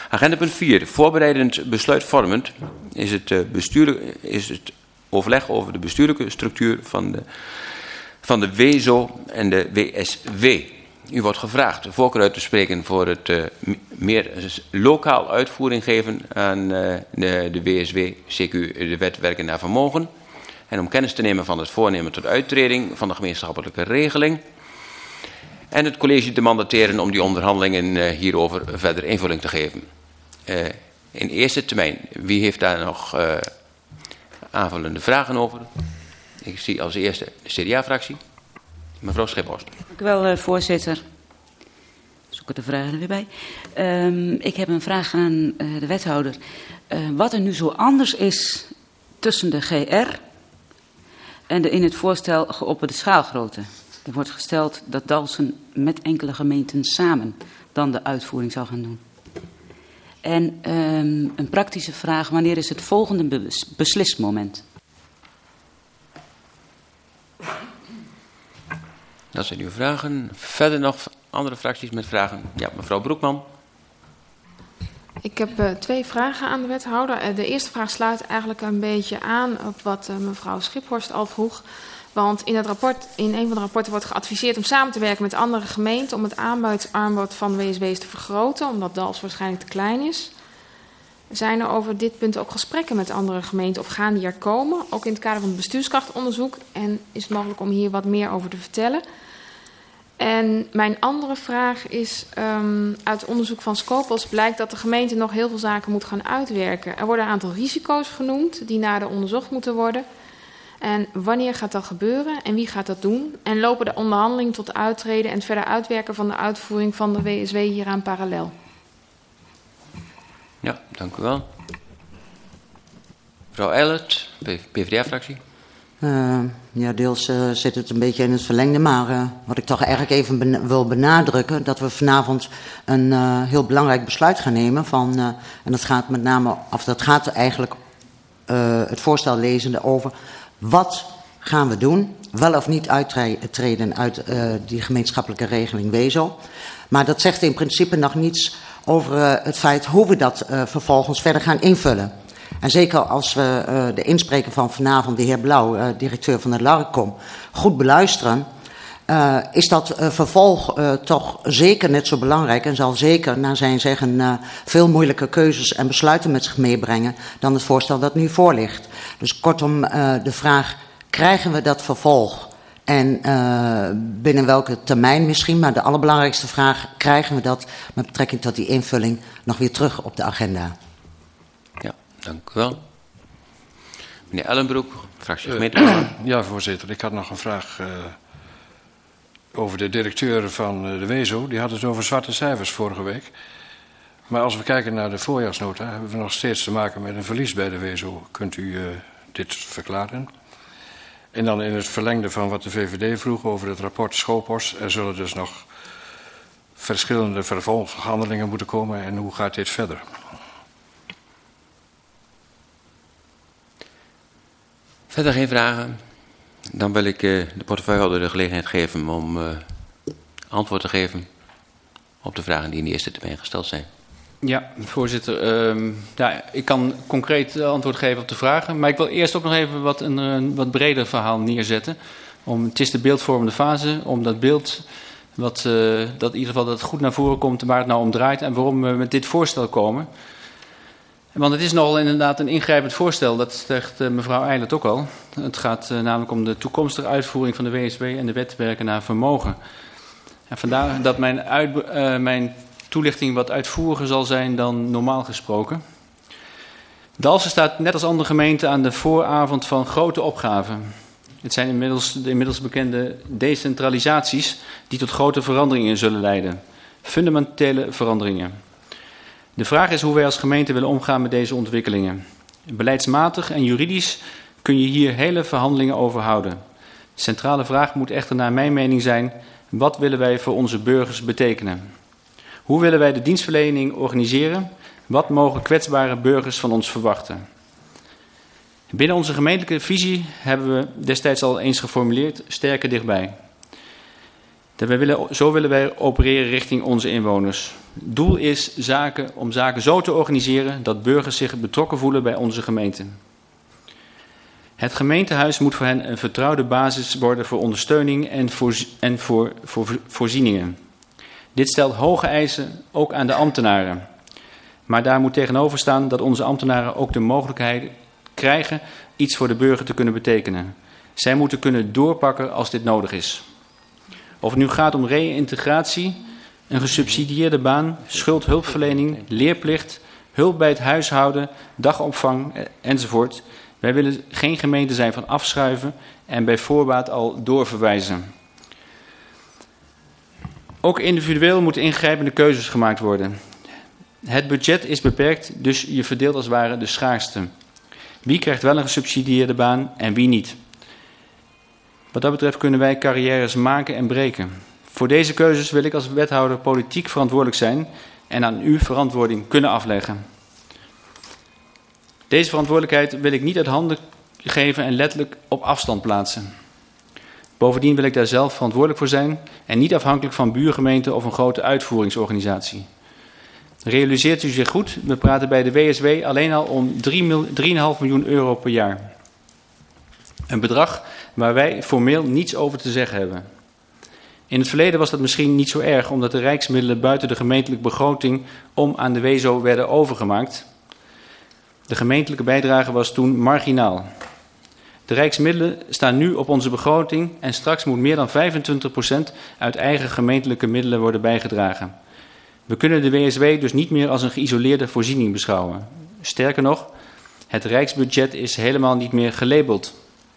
Agenda punt 4. Voorbereidend besluitvormend is het overleg over de bestuurlijke structuur van de WEZO en de WSW. U wordt gevraagd de voorkeur uit te spreken voor het meer lokaal uitvoering geven aan de WSW, CQ, de wet werken naar vermogen. En om kennis te nemen van het voornemen tot uittreding van de gemeenschappelijke regeling. En het college te mandateren om die onderhandelingen hierover verder invulling te geven. In eerste termijn, wie heeft daar nog aanvullende vragen over? Ik zie als eerste de CDA-fractie. Mevrouw Schiphorst. Dank u wel, voorzitter. Zoeken de vragen er weer bij. Ik heb een vraag aan de wethouder. Wat er nu zo anders is tussen de GR en de in het voorstel geopperde schaalgrootte. Er wordt gesteld dat Dalfsen met enkele gemeenten samen dan de uitvoering zal gaan doen. En een praktische vraag, wanneer is het volgende beslismoment? Dat zijn uw vragen. Verder nog andere fracties met vragen? Ja, mevrouw Broekman. Ik heb 2 vragen aan de wethouder. De eerste vraag sluit eigenlijk een beetje aan op wat mevrouw Schiphorst al vroeg. Want in een van de rapporten wordt geadviseerd om samen te werken met andere gemeenten om het aanbod van WSW's te vergroten, omdat Dalfsen waarschijnlijk te klein is. Zijn er over dit punt ook gesprekken met andere gemeenten of gaan die er komen? Ook in het kader van het bestuurskrachtonderzoek. En is het mogelijk om hier wat meer over te vertellen? En mijn andere vraag is, uit onderzoek van Scopus blijkt dat de gemeente nog heel veel zaken moet gaan uitwerken. Er worden een aantal risico's genoemd die nader onderzocht moeten worden. En wanneer gaat dat gebeuren en wie gaat dat doen? En lopen de onderhandelingen tot uittreden en het verder uitwerken van de uitvoering van de WSW hieraan parallel? Ja, dank u wel. Mevrouw Eilert, PvdA-fractie. Ja, deels zit het een beetje in het verlengde, maar wat ik toch eigenlijk even wil benadrukken, dat we vanavond een heel belangrijk besluit gaan nemen van, en dat gaat met name, of dat gaat eigenlijk het voorstel lezende over wat gaan we doen, wel of niet uittreden uit die gemeenschappelijke regeling WEZO. Maar dat zegt in principe nog niets over het feit hoe we dat vervolgens verder gaan invullen. En zeker als we de inspreker van vanavond, de heer Blauw, directeur van de LARCOM, goed beluisteren, is dat vervolg toch zeker net zo belangrijk en zal zeker naar zijn zeggen veel moeilijke keuzes en besluiten met zich meebrengen dan het voorstel dat nu voor ligt. Dus kortom de vraag, krijgen we dat vervolg? En binnen welke termijn misschien, maar de allerbelangrijkste vraag, krijgen we dat met betrekking tot die invulling nog weer terug op de agenda? Ja, dank u wel. Meneer Ellenbroek, fractie gemeente. Ja, voorzitter. Ik had nog een vraag over de directeur van de WEZO. Die had het over zwarte cijfers vorige week. Maar als we kijken naar de voorjaarsnota, hebben we nog steeds te maken met een verlies bij de WEZO. Kunt u dit verklaren? En dan in het verlengde van wat de VVD vroeg over het rapport Schopos. Er zullen dus nog verschillende vervolghandelingen moeten komen. En hoe gaat dit verder? Verder geen vragen. Dan wil ik de portefeuillehouder de gelegenheid geven om antwoord te geven op de vragen die in de eerste termijn gesteld zijn. Ja, voorzitter. Ik kan concreet antwoord geven op de vragen. Maar ik wil eerst ook nog even een wat breder verhaal neerzetten. Het is de beeldvormende fase, om dat beeld, dat in ieder geval dat het goed naar voren komt waar het nou om draait en waarom we met dit voorstel komen. Want het is nogal inderdaad een ingrijpend voorstel, dat zegt mevrouw Eilert ook al. Het gaat namelijk om de toekomstige uitvoering van de WSW en de wet werken naar vermogen. En vandaar dat mijn toelichting wat uitvoeriger zal zijn dan normaal gesproken. Dalfsen staat net als andere gemeenten aan de vooravond van grote opgaven. Het zijn de inmiddels bekende decentralisaties die tot grote veranderingen zullen leiden. Fundamentele veranderingen. De vraag is hoe wij als gemeente willen omgaan met deze ontwikkelingen. Beleidsmatig en juridisch kun je hier hele verhandelingen over houden. De centrale vraag moet echter naar mijn mening zijn: wat willen wij voor onze burgers betekenen? Hoe willen wij de dienstverlening organiseren? Wat mogen kwetsbare burgers van ons verwachten? Binnen onze gemeentelijke visie hebben we destijds al eens geformuleerd: sterker dichtbij. Zo willen wij opereren richting onze inwoners. Doel is om zaken zo te organiseren dat burgers zich betrokken voelen bij onze gemeente. Het gemeentehuis moet voor hen een vertrouwde basis worden voor ondersteuning en voor voorzieningen. Dit stelt hoge eisen ook aan de ambtenaren. Maar daar moet tegenover staan dat onze ambtenaren ook de mogelijkheid krijgen iets voor de burger te kunnen betekenen. Zij moeten kunnen doorpakken als dit nodig is. Of het nu gaat om reïntegratie, een gesubsidieerde baan, schuldhulpverlening, leerplicht, hulp bij het huishouden, dagopvang enzovoort. Wij willen geen gemeente zijn van afschuiven en bij voorbaat al doorverwijzen. Ook individueel moeten ingrijpende keuzes gemaakt worden. Het budget is beperkt, dus je verdeelt als het ware de schaarste. Wie krijgt wel een gesubsidieerde baan en wie niet? Wat dat betreft kunnen wij carrières maken en breken. Voor deze keuzes wil ik als wethouder politiek verantwoordelijk zijn en aan u verantwoording kunnen afleggen. Deze verantwoordelijkheid wil ik niet uit handen geven en letterlijk op afstand plaatsen. Bovendien wil ik daar zelf verantwoordelijk voor zijn en niet afhankelijk van buurgemeenten of een grote uitvoeringsorganisatie. Realiseert u zich goed, we praten bij de WSW alleen al om 3,5 miljoen euro per jaar. Een bedrag waar wij formeel niets over te zeggen hebben. In het verleden was dat misschien niet zo erg, omdat de rijksmiddelen buiten de gemeentelijke begroting om aan de WEZO werden overgemaakt. De gemeentelijke bijdrage was toen marginaal. De rijksmiddelen staan nu op onze begroting en straks moet meer dan 25% uit eigen gemeentelijke middelen worden bijgedragen. We kunnen de WSW dus niet meer als een geïsoleerde voorziening beschouwen. Sterker nog, het rijksbudget is helemaal niet meer gelabeld.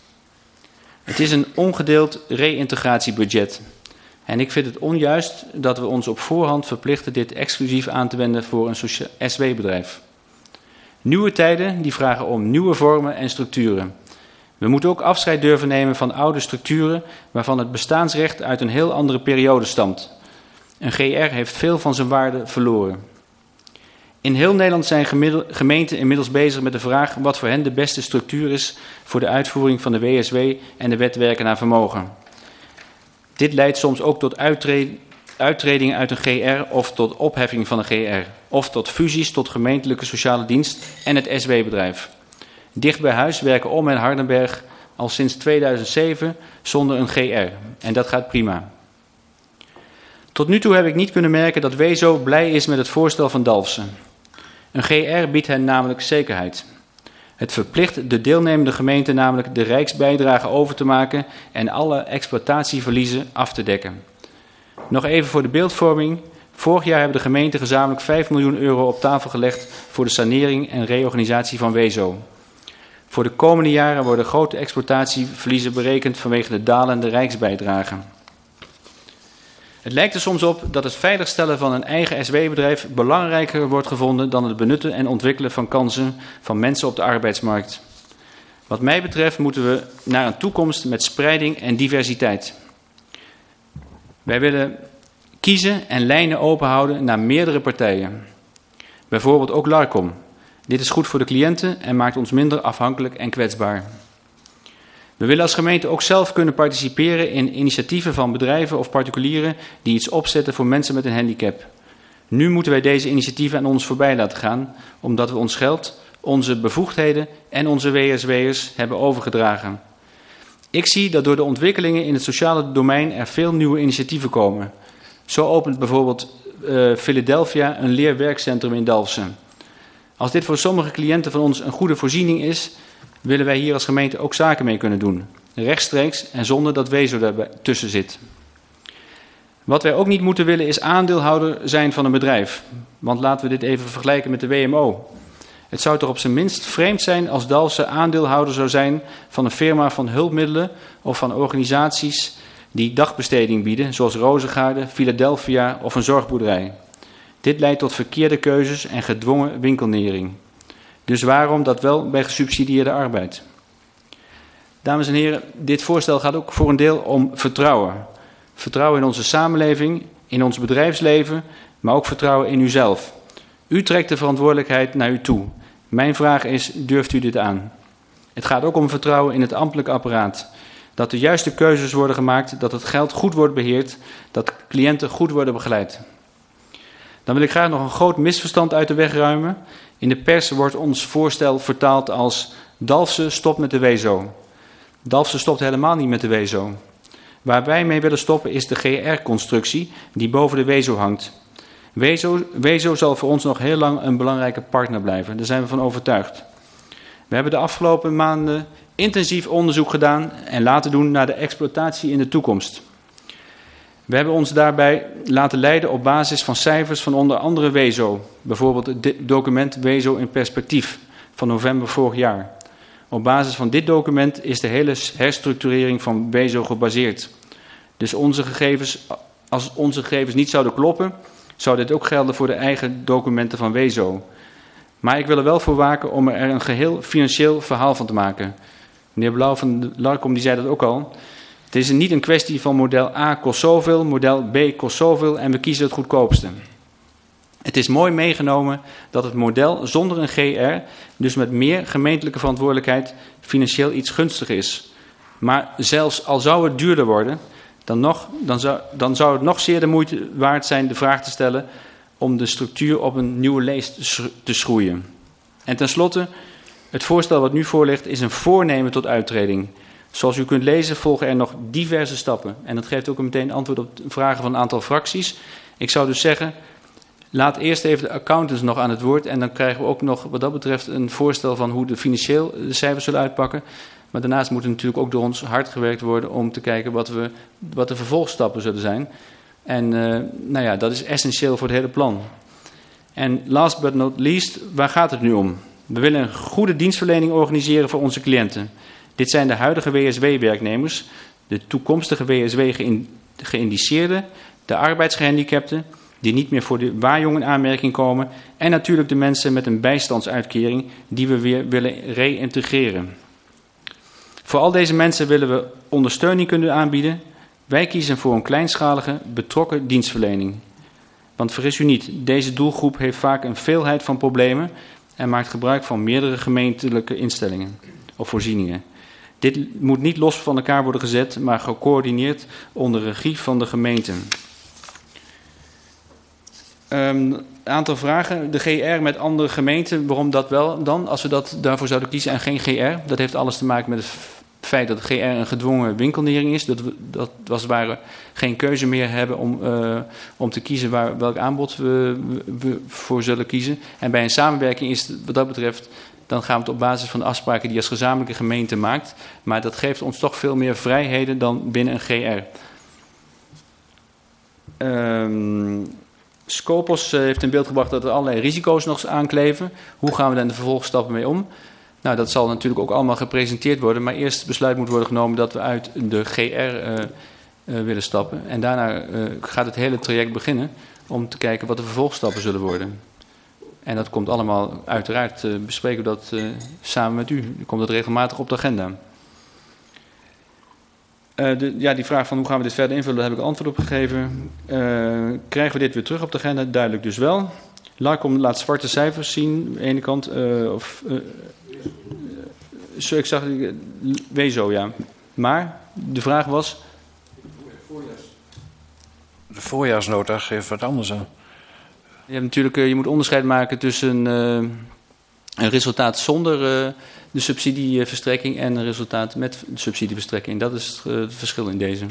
Het is een ongedeeld reïntegratiebudget. En ik vind het onjuist dat we ons op voorhand verplichten dit exclusief aan te wenden voor een SW-bedrijf. Nieuwe tijden die vragen om nieuwe vormen en structuren. We moeten ook afscheid durven nemen van oude structuren waarvan het bestaansrecht uit een heel andere periode stamt. Een GR heeft veel van zijn waarde verloren. In heel Nederland zijn gemeenten inmiddels bezig met de vraag wat voor hen de beste structuur is voor de uitvoering van de WSW en de wet werken naar vermogen. Dit leidt soms ook tot uittreding uit een GR of tot opheffing van een GR. Of tot fusies tot gemeentelijke sociale dienst en het SW-bedrijf. Dicht bij huis werken Om en Hardenberg al sinds 2007 zonder een GR. En dat gaat prima. Tot nu toe heb ik niet kunnen merken dat WEZO blij is met het voorstel van Dalfsen. Een GR biedt hen namelijk zekerheid. Het verplicht de deelnemende gemeente namelijk de rijksbijdrage over te maken en alle exploitatieverliezen af te dekken. Nog even voor de beeldvorming. Vorig jaar hebben de gemeenten gezamenlijk 5 miljoen euro op tafel gelegd voor de sanering en reorganisatie van WEZO. Voor de komende jaren worden grote exploitatieverliezen berekend vanwege de dalende rijksbijdrage. Het lijkt er soms op dat het veiligstellen van een eigen SW-bedrijf belangrijker wordt gevonden dan het benutten en ontwikkelen van kansen van mensen op de arbeidsmarkt. Wat mij betreft moeten we naar een toekomst met spreiding en diversiteit. Wij willen kiezen en lijnen openhouden naar meerdere partijen. Bijvoorbeeld ook Larcom. Dit is goed voor de cliënten en maakt ons minder afhankelijk en kwetsbaar. We willen als gemeente ook zelf kunnen participeren in initiatieven van bedrijven of particulieren die iets opzetten voor mensen met een handicap. Nu moeten wij deze initiatieven aan ons voorbij laten gaan, omdat we ons geld, onze bevoegdheden en onze WSW'ers hebben overgedragen. Ik zie dat door de ontwikkelingen in het sociale domein er veel nieuwe initiatieven komen. Zo opent bijvoorbeeld Philadelphia een leerwerkcentrum in Dalfsen. Als dit voor sommige cliënten van ons een goede voorziening is, willen wij hier als gemeente ook zaken mee kunnen doen. Rechtstreeks en zonder dat WEZO daar tussen zit. Wat wij ook niet moeten willen is aandeelhouder zijn van een bedrijf. Want laten we dit even vergelijken met de WMO. Het zou toch op zijn minst vreemd zijn als Dalfsen aandeelhouder zou zijn van een firma van hulpmiddelen of van organisaties die dagbesteding bieden, zoals Rozengaarden, Philadelphia of een zorgboerderij. Dit leidt tot verkeerde keuzes en gedwongen winkelnering. Dus waarom dat wel bij gesubsidieerde arbeid? Dames en heren, dit voorstel gaat ook voor een deel om vertrouwen. Vertrouwen in onze samenleving, in ons bedrijfsleven, maar ook vertrouwen in uzelf. U trekt de verantwoordelijkheid naar u toe. Mijn vraag is, durft u dit aan? Het gaat ook om vertrouwen in het ambtelijk apparaat. Dat de juiste keuzes worden gemaakt, dat het geld goed wordt beheerd, dat cliënten goed worden begeleid. Dan wil ik graag nog een groot misverstand uit de weg ruimen. In de pers wordt ons voorstel vertaald als Dalfsen stopt met de WEZO. Dalfsen stopt helemaal niet met de WEZO. Waar wij mee willen stoppen is de GR-constructie die boven de WEZO hangt. WEZO zal voor ons nog heel lang een belangrijke partner blijven. Daar zijn we van overtuigd. We hebben de afgelopen maanden intensief onderzoek gedaan en laten doen naar de exploitatie in de toekomst. We hebben ons daarbij laten leiden op basis van cijfers van onder andere WEZO. Bijvoorbeeld het document WEZO in perspectief van november vorig jaar. Op basis van dit document is de hele herstructurering van WEZO gebaseerd. Dus als onze gegevens niet zouden kloppen, zou dit ook gelden voor de eigen documenten van WEZO. Maar ik wil er wel voor waken om er een geheel financieel verhaal van te maken. Meneer Blauw van Larkom die zei dat ook al. Het is niet een kwestie van model A kost zoveel, model B kost zoveel en we kiezen het goedkoopste. Het is mooi meegenomen dat het model zonder een GR, dus met meer gemeentelijke verantwoordelijkheid, financieel iets gunstiger is. Maar zelfs al zou het duurder worden, dan zou het nog zeer de moeite waard zijn de vraag te stellen om de structuur op een nieuwe leest te schroeien. En tenslotte, het voorstel wat nu voor ligt is een voornemen tot uittreding. Zoals u kunt lezen volgen er nog diverse stappen. En dat geeft ook meteen antwoord op de vragen van een aantal fracties. Ik zou dus zeggen, laat eerst even de accountants nog aan het woord. En dan krijgen we ook nog wat dat betreft een voorstel van hoe de financieel de cijfers zullen uitpakken. Maar daarnaast moet er natuurlijk ook door ons hard gewerkt worden om te kijken wat de vervolgstappen zullen zijn. En dat is essentieel voor het hele plan. En last but not least, waar gaat het nu om? We willen een goede dienstverlening organiseren voor onze cliënten. Dit zijn de huidige WSW-werknemers, de toekomstige WSW-geïndiceerden, de arbeidsgehandicapten, die niet meer voor de waarjong in aanmerking komen, en natuurlijk de mensen met een bijstandsuitkering die we weer willen reïntegreren. Voor al deze mensen willen we ondersteuning kunnen aanbieden. Wij kiezen voor een kleinschalige, betrokken dienstverlening. Want vergis u niet, deze doelgroep heeft vaak een veelheid van problemen en maakt gebruik van meerdere gemeentelijke instellingen of voorzieningen. Dit moet niet los van elkaar worden gezet, maar gecoördineerd onder regie van de gemeente. Een aantal vragen. De GR met andere gemeenten, waarom dat wel dan? Als we dat daarvoor zouden kiezen en geen GR. Dat heeft alles te maken met het feit dat de GR een gedwongen winkelnering is. Dat we als het ware geen keuze meer hebben om te kiezen welk aanbod we voor zullen kiezen. En bij een samenwerking is het wat dat betreft, dan gaan we het op basis van de afspraken die je als gezamenlijke gemeente maakt. Maar dat geeft ons toch veel meer vrijheden dan binnen een GR. Scopus heeft in beeld gebracht dat er allerlei risico's nog aankleven. Hoe gaan we daar in de vervolgstappen mee om? Nou, dat zal natuurlijk ook allemaal gepresenteerd worden. Maar eerst besluit moet worden genomen dat we uit de GR willen stappen. En daarna gaat het hele traject beginnen om te kijken wat de vervolgstappen zullen worden. En dat komt allemaal, uiteraard bespreken we dat samen met u. Dan komt dat regelmatig op de agenda. Die vraag van hoe gaan we dit verder invullen, daar heb ik antwoord op gegeven. Krijgen we dit weer terug op de agenda? Duidelijk dus wel. Larkom laat zwarte cijfers zien, aan de ene kant. Ik zag WEZO, ja. Maar de vraag was... De voorjaarsnota geeft wat anders aan. Je moet onderscheid maken tussen een resultaat zonder de subsidieverstrekking en een resultaat met de subsidieverstrekking. Dat is het verschil in deze.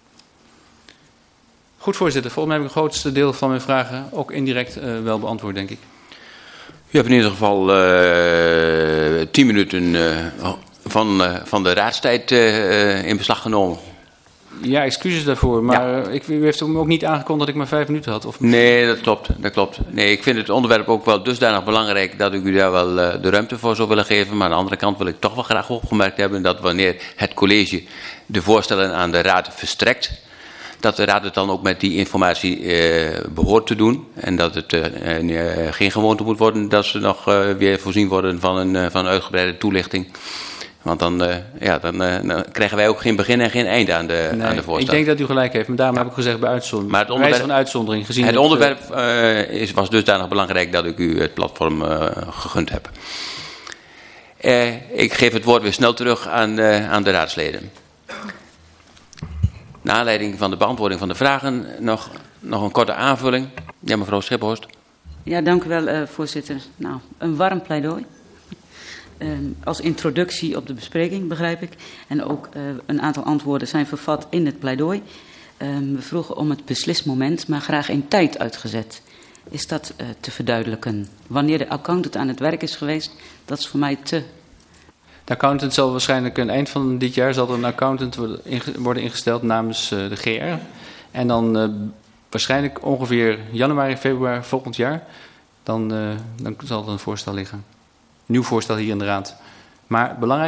Goed, voorzitter. Volgens mij heb ik het grootste deel van mijn vragen ook indirect wel beantwoord, denk ik. U hebt in ieder geval 10 minuten van de raadstijd in beslag genomen. Ja, excuses daarvoor, maar ja. U heeft ook niet aangekondigd dat ik maar 5 minuten had? Of... Nee, dat klopt. Nee, ik vind het onderwerp ook wel dusdanig belangrijk dat ik u daar wel de ruimte voor zou willen geven. Maar aan de andere kant wil ik toch wel graag opgemerkt hebben dat wanneer het college de voorstellen aan de raad verstrekt, dat de raad het dan ook met die informatie behoort te doen. En dat het geen gewoonte moet worden dat ze nog weer voorzien worden van een uitgebreide toelichting. Want dan krijgen wij ook geen begin en geen einde aan de voorstellen. Ik denk dat u gelijk heeft, maar daarom heb ik gezegd bij uitzondering. Maar het onderwerp was dusdanig belangrijk dat ik u het platform gegund heb. Ik geef het woord weer snel terug aan de raadsleden. Naar aanleiding van de beantwoording van de vragen nog een korte aanvulling. Ja, mevrouw Schiphorst. Ja, dank u wel, voorzitter. Nou, een warm pleidooi. Als introductie op de bespreking, begrijp ik. En ook een aantal antwoorden zijn vervat in het pleidooi. We vroegen om het beslismoment, maar graag in tijd uitgezet. Is dat te verduidelijken? Wanneer de accountant aan het werk is geweest, dat is voor mij te... De accountant zal waarschijnlijk aan het eind van dit jaar zal er een accountant worden ingesteld namens de GR. En dan waarschijnlijk ongeveer januari, februari volgend jaar. Dan zal er een voorstel liggen. Nieuw voorstel hier in de Raad. Maar belangrijk.